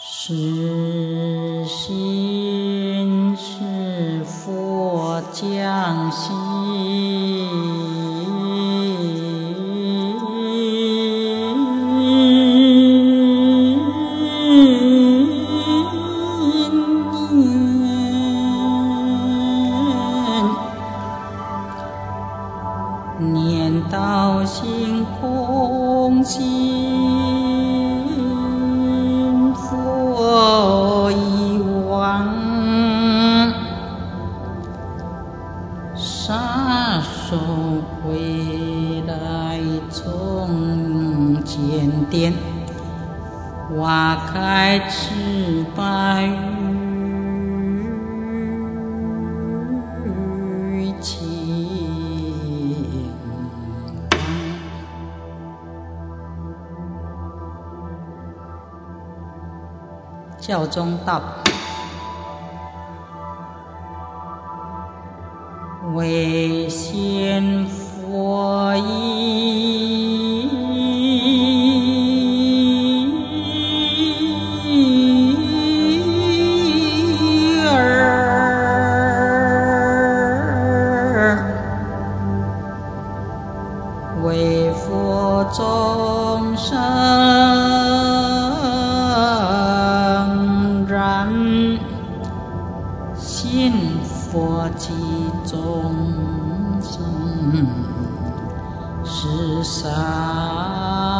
是心是佛降心，念到心空心，佛已往，撒手归来从前殿，花开枝白雨晴光。教中道，为先佛意，为佛众生然，信佛及众生是善。